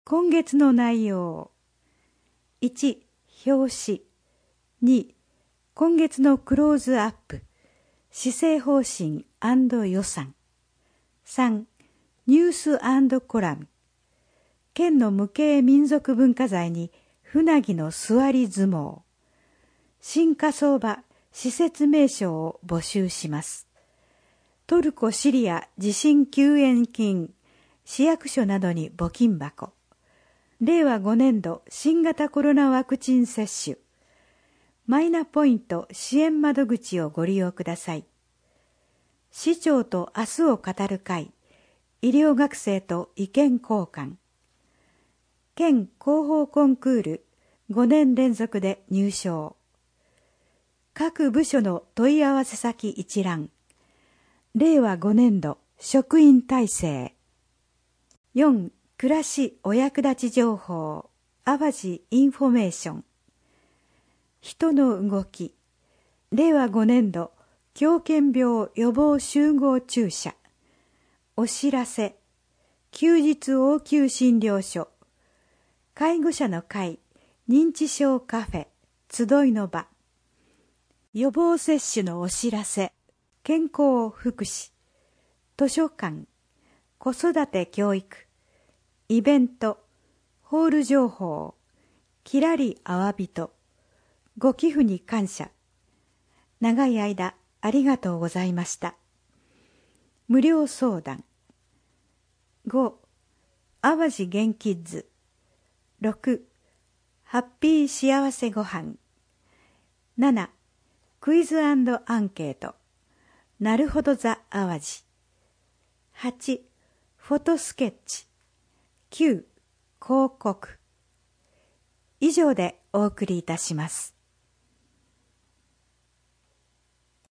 今月の内容。1、表紙。2、今月のクローズアップ。施政方針&予算。3、ニュース&コラム。県の無形民族文化財に船木の座り相撲。新火葬場施設名称を募集します。トルコ・シリア地震救援金、市役所などに募金箱。令和5年度新型コロナワクチン接種。マイナポイント支援窓口をご利用ください。市長と明日を語る会、医療学生と意見交換。県広報コンクール5年連続で入賞。各部署の問い合わせ先一覧。令和5年度職員体制。4、暮らしお役立ち情報。淡路インフォメーション。人の動き。令和5年度狂犬病予防集合注射。お知らせ。休日応急診療所。介護者の会、認知症カフェ、集いの場。予防接種のお知らせ。健康福祉。図書館。子育て教育。イベント。ホール情報。きらりあわびと。ご寄付に感謝。長い間ありがとうございました。無料相談。5、淡路元キッズ。6、ハッピー幸せごはん。7、クイズ&アンケート。なるほどザ淡路。8、フォトスケッチ。9、広告。以上でお送りいたします。